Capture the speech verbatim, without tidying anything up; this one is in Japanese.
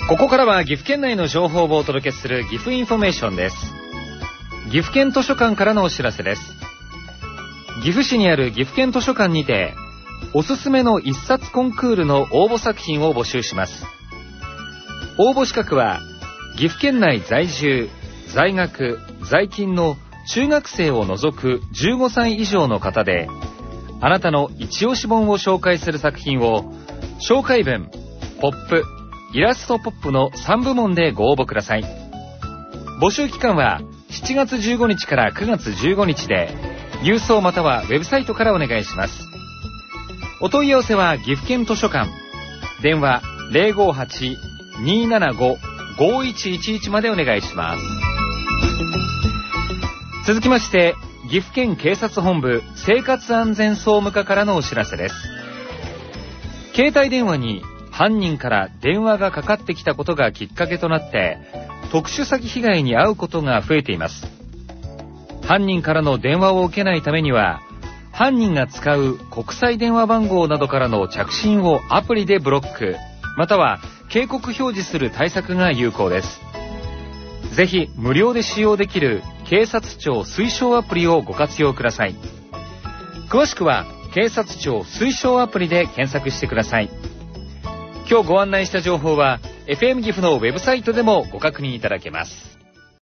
ここからは岐阜県内の情報をお届けする岐阜インフォメーションです。岐阜県図書館からのお知らせです。岐阜市にある岐阜県図書館にておすすめの一冊コンクールの応募作品を募集します。応募資格は岐阜県内在住、在学、在勤の中学生を除くじゅうごさい以上の方で、あなたの一押し本を紹介する作品を紹介文、ポップ、イラストポップのさんぶもんでご応募ください。募集期間はしちがつじゅうごにちからくがつじゅうごにちで、郵送またはウェブサイトからお願いします。お問い合わせは岐阜県図書館、電話 ゼロごはち にーななご ごいちいちいち までお願いします。続きまして、岐阜県警察本部生活安全総務課からのお知らせです。携帯電話に犯人から電話がかかってきたことがきっかけとなって特殊詐欺被害に遭うことが増えています。犯人からの電話を受けないためには、犯人が使う国際電話番号などからの着信をアプリでブロック、または警告表示する対策が有効です。ぜひ無料で使用できる警察庁推奨アプリをご活用ください。詳しくは警察庁推奨アプリで検索してください。今日ご案内した情報は エフエム 岐阜のウェブサイトでもご確認いただけます。